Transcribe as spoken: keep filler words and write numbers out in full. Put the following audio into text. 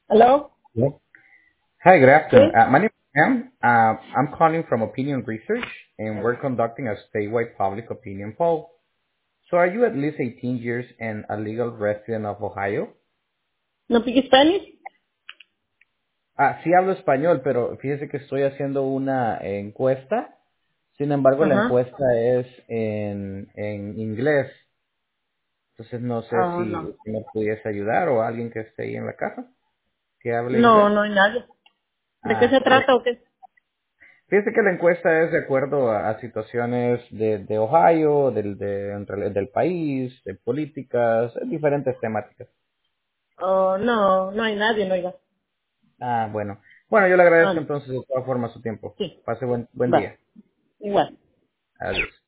Hello? Yep. Hi, good afternoon. Sí. Uh, my name is Sam. Uh, I'm calling from Opinion Research, and we're conducting a statewide public opinion poll. So are you at least eighteen years and a legal resident of Ohio? ¿No speak Spanish? Ah, sí hablo español, pero fíjese que estoy haciendo una encuesta. Sin embargo, la Ajá. encuesta es en, en inglés. Entonces no sé Ah, si no. me pudiese ayudar o alguien que esté ahí en la casa que hable No, inglés. no hay nadie. ¿De qué Ah, se ok. trata o qué? Fíjese que la encuesta es de acuerdo a, a situaciones de, de Ohio, del, de- en realidad del país, de políticas, de diferentes temáticas. Oh, no, no hay nadie, no oiga. Ah, bueno. Bueno, yo le Ah, agradezco no. entonces de todas formas su tiempo. Sí. Pase buen, buen Va. día. Igual. Adiós.